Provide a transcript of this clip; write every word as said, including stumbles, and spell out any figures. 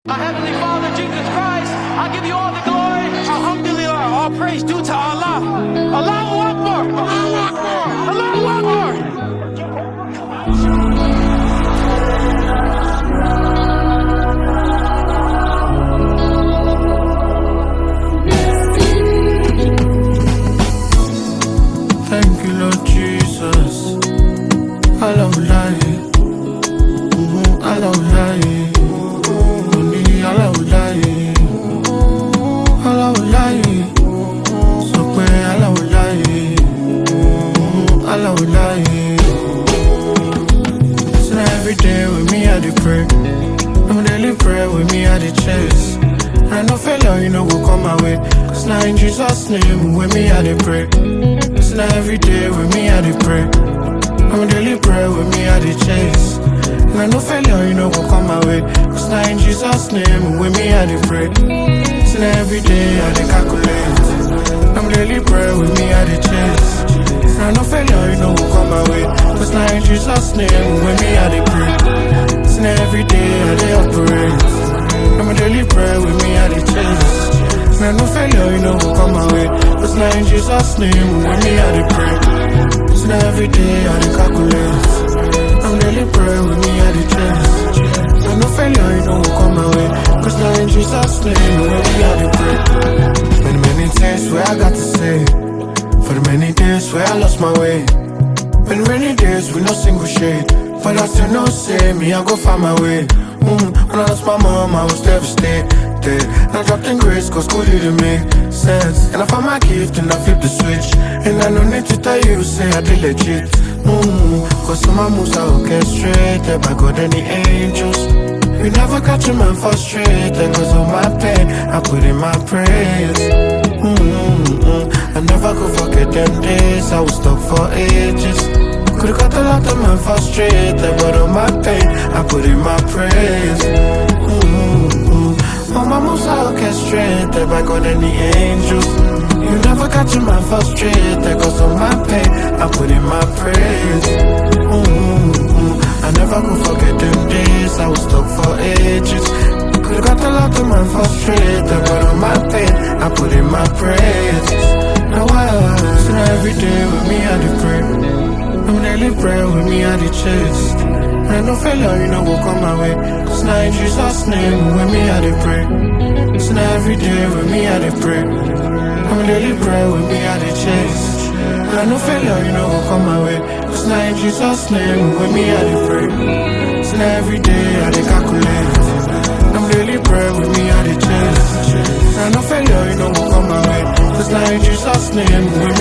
Our Heavenly Father, Jesus Christ, I give you all the glory. Alhamdulillah, all praise due to Allah. Allahu Akbar. Allahu Akbar. Allahu Akbar. Thank you, Lord Jesus. Allah will lie. Mm-hmm. Allah will lie. Allah will lie, Allah will lie, so pray Allah will lie, Allah will lie. So now every day with me I dey pray, I'm daily pray with me I dey chase. I no failure, you know go come my way, cause now in Jesus' name with me I dey pray. So now every day with me I dey pray, I'm daily pray with me I dey chase. I no failure, you know go come my way, cause now in Jesus' name with me I dey pray. So now every day I dey calculate, I'm daily pray with me I dey chase. I no failure, you know go come my way, cause now in Jesus' name with me I dey pray. So now every day I dey operate, I'm daily pray with me I dey chase. I no failure, you know go come my way, cause now in Jesus' name with me I dey pray. So now every day I dey calculate, I'm daily pray with me at the chest. I no failure, you know, will come my way, cause now in Jesus' name, with me at the pray. Many, many things where I got to say, for the many days where I lost my way. Many, many days with no single shade, but I still know, say, me, I go find my way. Mm, when I lost my mom, I was devastated. I dropped in grace, cause school didn't make sense. And I found my gift and I flipped the switch. And I no need to tell you, say I did legit. Mm, cause some my moves are orchestrated by God and the angels. We never catch a man frustrated, cause of my pain I put in my prayers. Mm-hmm. I never could forget them days, I was stuck for ages. Could've got a lot of man frustrated, but of my pain I put in my prayers. Mm-hmm. All my moves are orchestrated by God and the angels. You never catch a man frustrated, cause of my pain I put in my prayers. Mm-hmm. I never could forget them days, I was stuck for ages. Could've got a lot of man frustrated, but of my pain I put in my prayers. Now I, so now every day with me I dey pray, I'm daily pray with me I dey chase. I no failure, you know go come my way, cause now in Jesus' name with me I dey pray. So now every day with me I dey pray, I'm daily pray with me I dey chase. I no failure, you know go come my way, cause now in Jesus' name with me I dey pray. So now every day I dey calculate, I'm daily pray with me I dey chase. I no failure, you know go come my way, cause now in Jesus' name with me